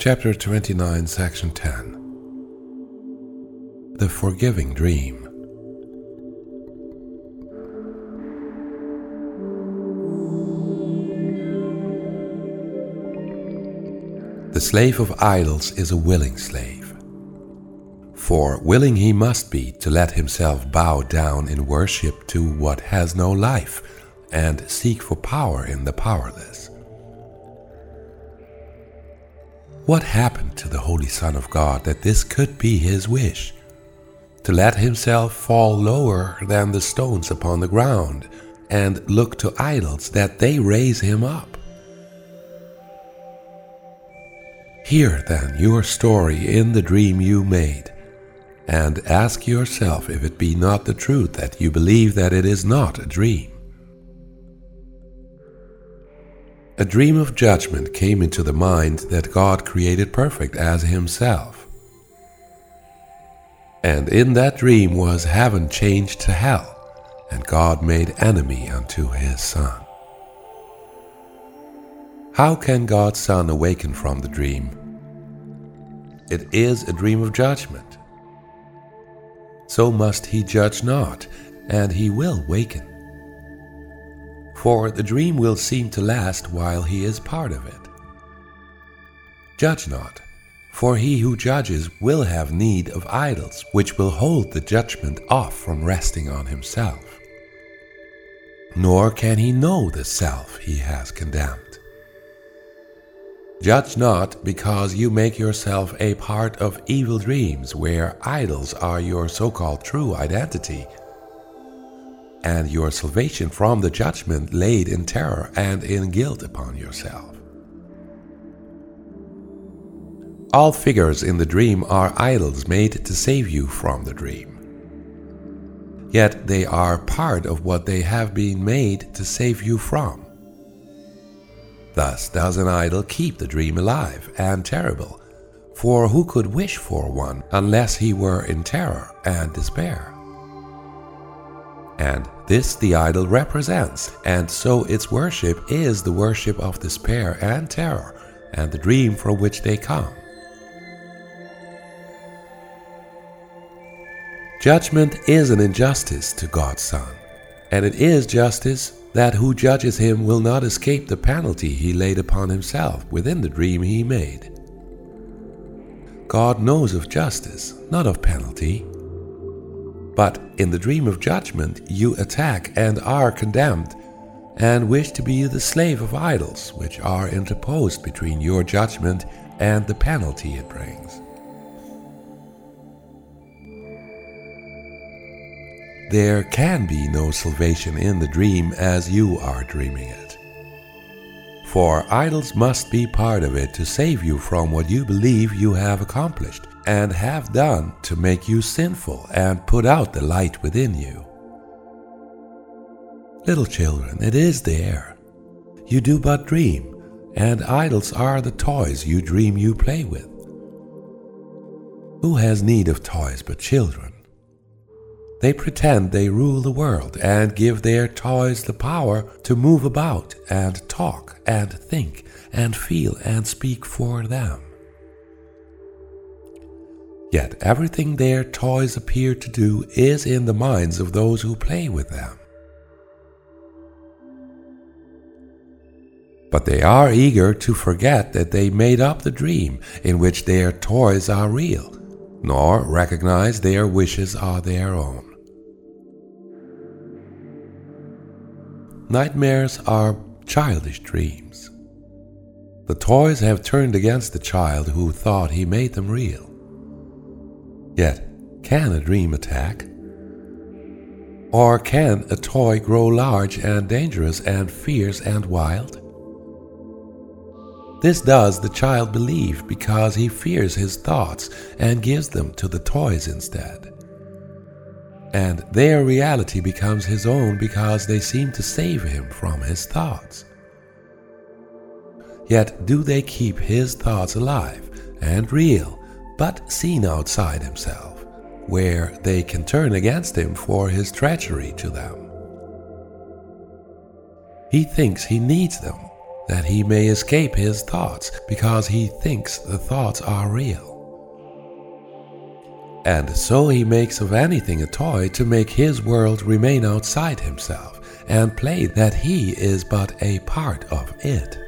Chapter 29, Section 10. The Forgiving Dream. The slave of idols is a willing slave. For willing he must be to let himself bow down in worship to what has no life and seek for power in the powerless. What happened to the Holy Son of God that this could be his wish? To let himself fall lower than the stones upon the ground and look to idols that they raise him up. Hear then your story in the dream you made, and ask yourself if it be not the truth that you believe that it is not a dream. A dream of judgment came into the mind that God created perfect as himself. And in that dream was heaven changed to hell, and God made enemy unto his Son. How can God's Son awaken from the dream? It is a dream of judgment. So must he judge not, and he will waken. For the dream will seem to last while he is part of it. Judge not, for he who judges will have need of idols, which will hold the judgment off from resting on himself. Nor can he know the self he has condemned. Judge not, because you make yourself a part of evil dreams where idols are your so-called true identity, and your salvation from the judgment laid in terror and in guilt upon yourself. All figures in the dream are idols made to save you from the dream. Yet they are part of what they have been made to save you from. Thus does an idol keep the dream alive and terrible, for who could wish for one unless he were in terror and despair? And this the idol represents, and so its worship is the worship of despair and terror and the dream from which they come. Judgment is an injustice to God's Son, and it is justice that who judges him will not escape the penalty he laid upon himself within the dream he made. God knows of justice, not of penalty. But in the dream of judgment you attack and are condemned, and wish to be the slave of idols, which are interposed between your judgment and the penalty it brings. There can be no salvation in the dream as you are dreaming it. For idols must be part of it to save you from what you believe you have accomplished and have done to make you sinful and put out the light within you. Little children, it is there. You do but dream, and idols are the toys you dream you play with. Who has need of toys but children? They pretend they rule the world and give their toys the power to move about and talk and think and feel and speak for them. Yet everything their toys appear to do is in the minds of those who play with them. But they are eager to forget that they made up the dream in which their toys are real, nor recognize their wishes are their own. Nightmares are childish dreams. The toys have turned against the child who thought he made them real. Yet, can a dream attack? Or can a toy grow large and dangerous and fierce and wild? This does the child believe because he fears his thoughts and gives them to the toys instead. And their reality becomes his own because they seem to save him from his thoughts. Yet do they keep his thoughts alive and real, but seen outside himself, where they can turn against him for his treachery to them. He thinks he needs them, that he may escape his thoughts, because he thinks the thoughts are real. And so he makes of anything a toy to make his world remain outside himself, and play that he is but a part of it.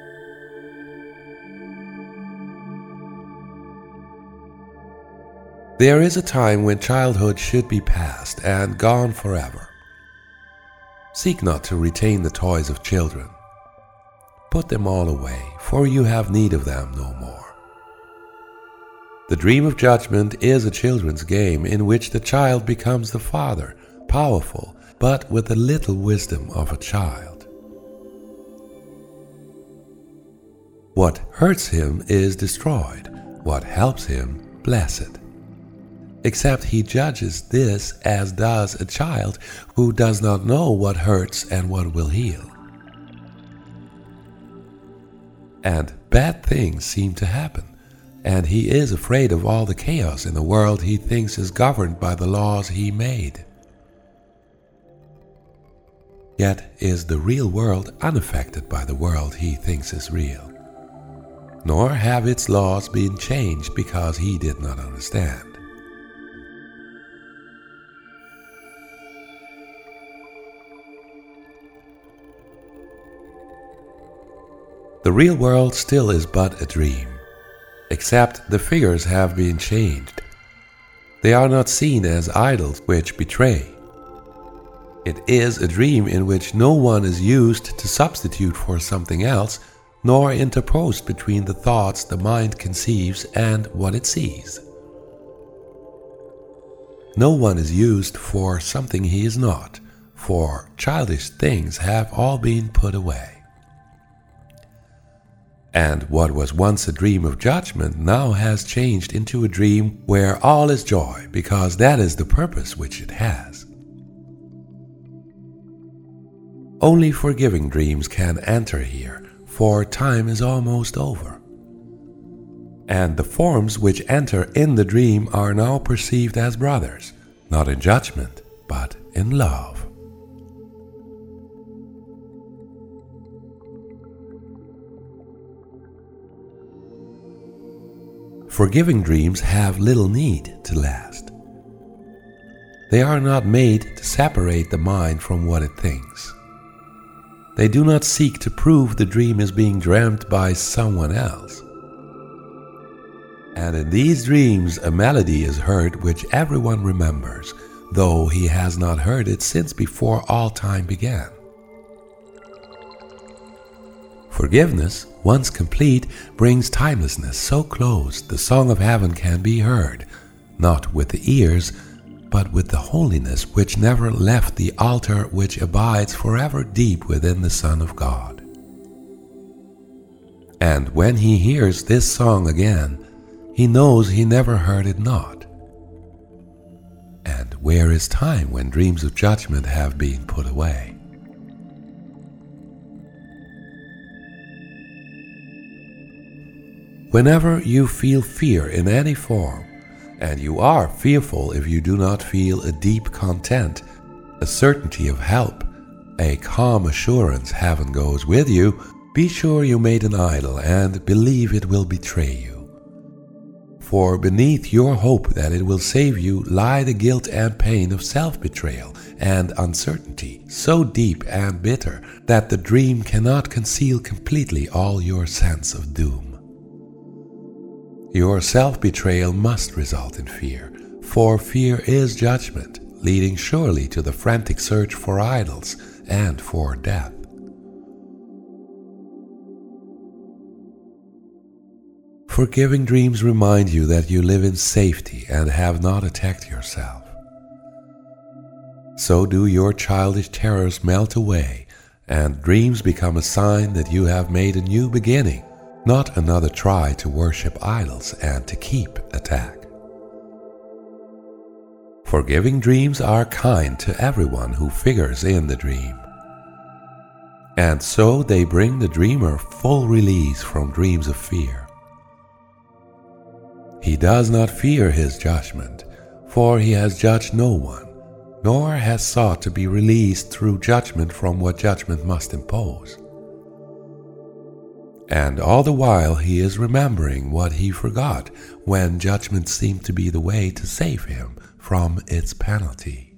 There is a time when childhood should be past and gone forever. Seek not to retain the toys of children. Put them all away, for you have need of them no more. The dream of judgment is a children's game in which the child becomes the father, powerful, but with the little wisdom of a child. What hurts him is destroyed, what helps him blessed. Except he judges this as does a child who does not know what hurts and what will heal. And bad things seem to happen, and he is afraid of all the chaos in the world he thinks is governed by the laws he made. Yet is the real world unaffected by the world he thinks is real, nor have its laws been changed because he did not understand. The real world still is but a dream, except the figures have been changed. They are not seen as idols which betray. It is a dream in which no one is used to substitute for something else, nor interposed between the thoughts the mind conceives and what it sees. No one is used for something he is not, for childish things have all been put away. And what was once a dream of judgment now has changed into a dream where all is joy, because that is the purpose which it has. Only forgiving dreams can enter here, for time is almost over. And the forms which enter in the dream are now perceived as brothers, not in judgment, but in love. Forgiving dreams have little need to last. They are not made to separate the mind from what it thinks. They do not seek to prove the dream is being dreamt by someone else. And in these dreams a melody is heard which everyone remembers, though he has not heard it since before all time began. Forgiveness, once complete, brings timelessness so close the song of heaven can be heard, not with the ears, but with the holiness which never left the altar, which abides forever deep within the Son of God. And when he hears this song again, he knows he never heard it not. And where is time when dreams of judgment have been put away? Whenever you feel fear in any form, and you are fearful if you do not feel a deep content, a certainty of help, a calm assurance heaven goes with you, be sure you made an idol and believe it will betray you. For beneath your hope that it will save you lie the guilt and pain of self-betrayal and uncertainty, so deep and bitter that the dream cannot conceal completely all your sense of doom. Your self-betrayal must result in fear, for fear is judgment, leading surely to the frantic search for idols and for death. Forgiving dreams remind you that you live in safety and have not attacked yourself. So do your childish terrors melt away, and dreams become a sign that you have made a new beginning, not another try to worship idols and to keep attack. Forgiving dreams are kind to everyone who figures in the dream. And so they bring the dreamer full release from dreams of fear. He does not fear his judgment, for he has judged no one, nor has sought to be released through judgment from what judgment must impose. And all the while he is remembering what he forgot when judgment seemed to be the way to save him from its penalty.